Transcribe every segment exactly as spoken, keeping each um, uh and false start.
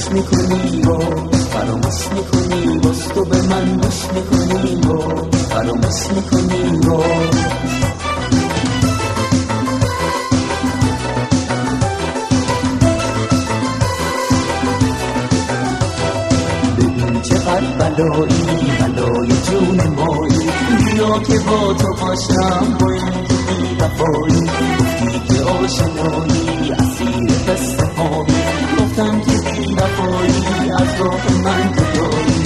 میکنی و فراموش میکنی، باز تو به من گوش میکنی و فراموش میکنی و ببین چقدر بلایی، بلای جون مایی، بیا که با تو باشم با این بی وفایی. گفتی که آشنایی اسیر قصه هایی، گفتم که بی وفایی از راه من جدایی.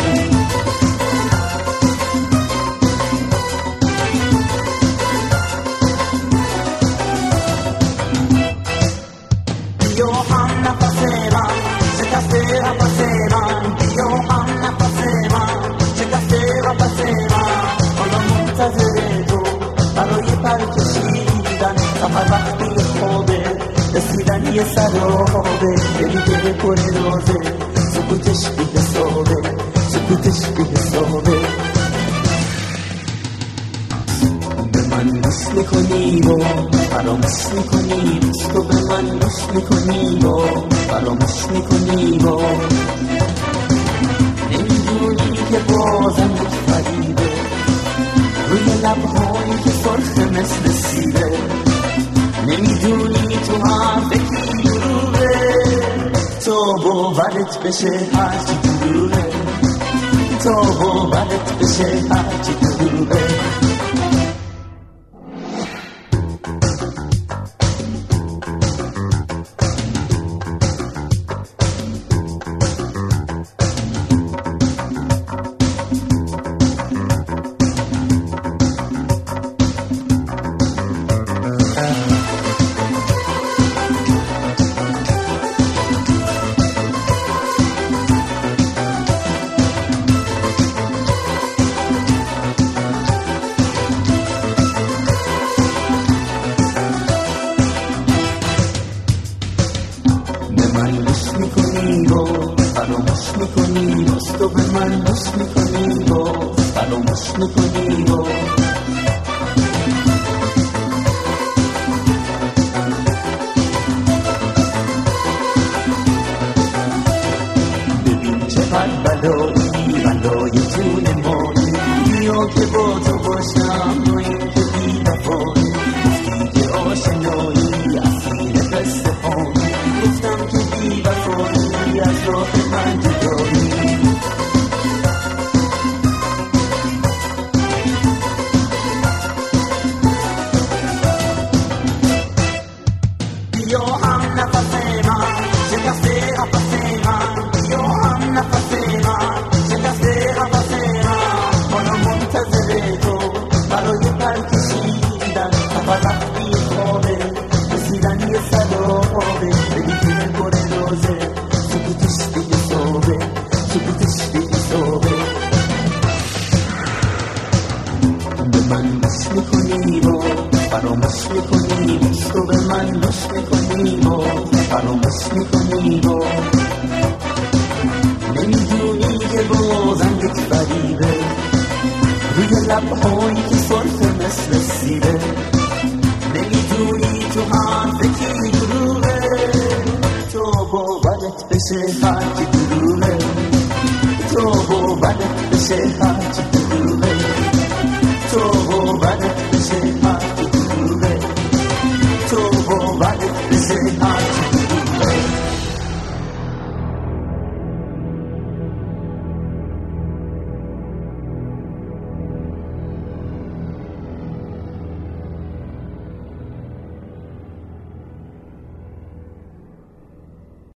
بیا هم نفس من شکست نفس من، بیا هم نفس من شکست نفس من. حالا منتظر تو برای پرکشیدن، سفر وقتی خوابه رسیدن یه سرابه، دلی دل پر رازه، سکوتش بی حسابه، سکوتش بی حسابه. به من گوش میکنی و فراموش میکنی، تو به من گوش میکنی و فراموش میکنی و نمیدونی که بازم یک فریبه روی لبهایی که سرخ مثل سیره. نمیدونی تو هم فکری دروغه، تا باورت بشه هرچی دروغه، تا باورت بشه هرچی دروغه. فراموش میکنی، باز تو به من گوش میکنی و فراموش میکنی و ببین چقدر بلایی، بلای جون مایی، بیا که با تو باشم و این که بی وفایی. گفتی که آشنایی اسیر قصه هایی، گفتم که بی وفایی از راه من جدایی. بیا هم نفس من شکست نفس من، بیا هم نفس من شکست نفس من. حالا منتظر تو برای پرکشیدن، سفر وقتی خوابه رسیدن یه سرابه، دلی دل پر رازه، سکوتش بی حسابه، سکوتش بی حسابه. به من گوش میکنی و فراموش میکنی، تو به من گوش میکنی و فراموش میکنی و نمیدونی که بازم یک فریبه روی لبهایی که سرخ مثل سیره. نمیدونی تو هم فکری دروغه، تو باورت بشه هرچی دروغه، تو باورت بشه هرچی دروغه، تو باورت بشه هرچی دروغه، تو باورت بشه هرچی دروغه.